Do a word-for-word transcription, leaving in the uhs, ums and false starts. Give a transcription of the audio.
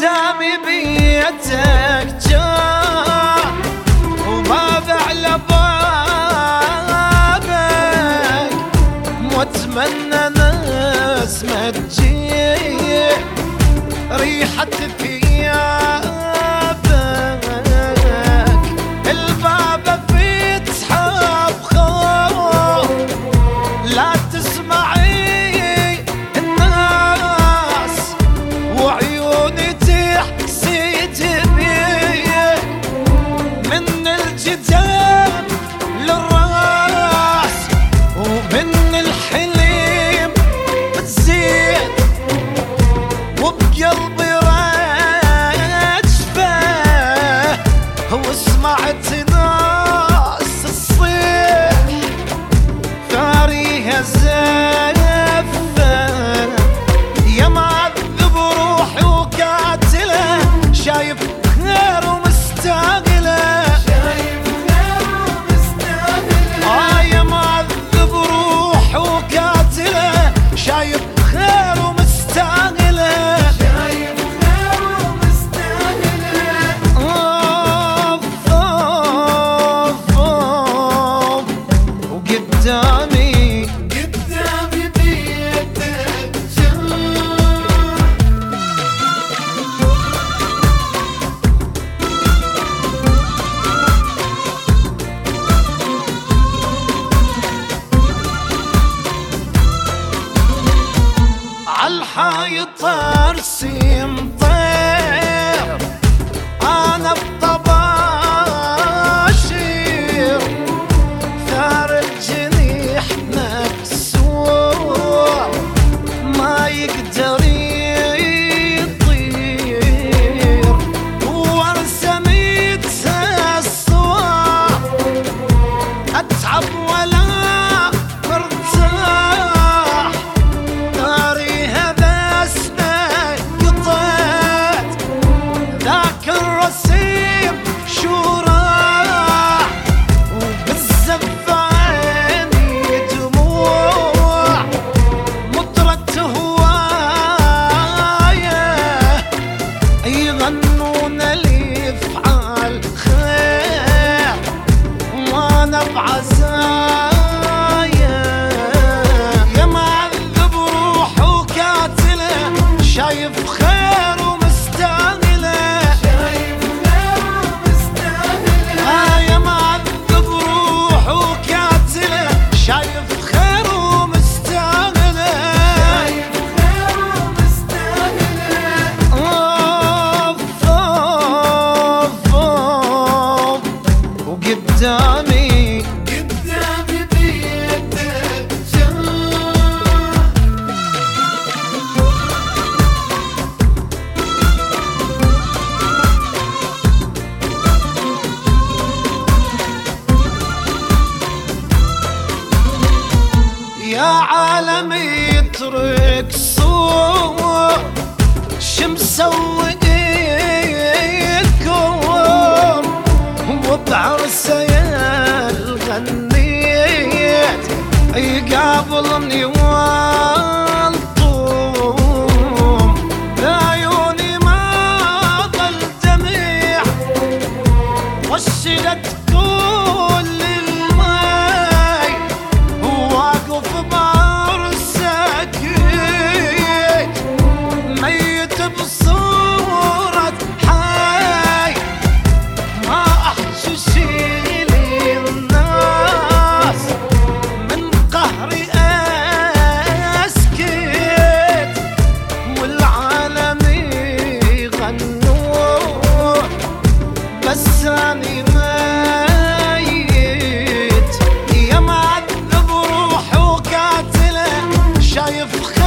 قدامي بيتك جاء وباب على بابك، واتمنى نسمة تجي ريحة ثيابك. الباب فتحه بخوف لا تسمعي الناس، وعيوني تحسد بيك من الجدام للراس، ومن الحليم بتزيد وبقلبي رجفه، وسمعت ناس الصيح ثاريها زفه. يا معذب روحي وقاتله، شايف خير ومستاهله، شايف خير ومستاهله. آه يا معذب روحي وقاتله، شايف خير ومستاهله، شايف خير ومستاهله. اوف اوف اوف وقدامي قدامي بيتك عالحايط ارسم طير، انا بطباشير ثار الجنيح مكسور ما يقدر يطير، ورسميت الصور اتعب ولا مرتاح. ناري هذا اسمه قطعت، ذاك الرسيم شو راح، وبالزف عيني دموع مطرت هوايه، يغنون لي فعال خير وانا بعزايا. يا معذب روح وقاتله، شايف خير ومستاهله، شايف خير ومستاهله. آه يا معذب روح وقاتله، شايف خير ومستاهله، شايف خير ومستاهله. اوف اوف اوف وقدامي قدامي بيتك يا عالم يترك صور شمسويكم، وبعرسه غنيت يقابلني والطوم، بعيوني ما ظل دمع وشلت كل الماي، واقف بعرسك ميت بصورة حي، ما احشي شيل الناس من قهري اسكت، والعالم يغنوا بس اني ميت. يا معذب روح وقاتله، شايف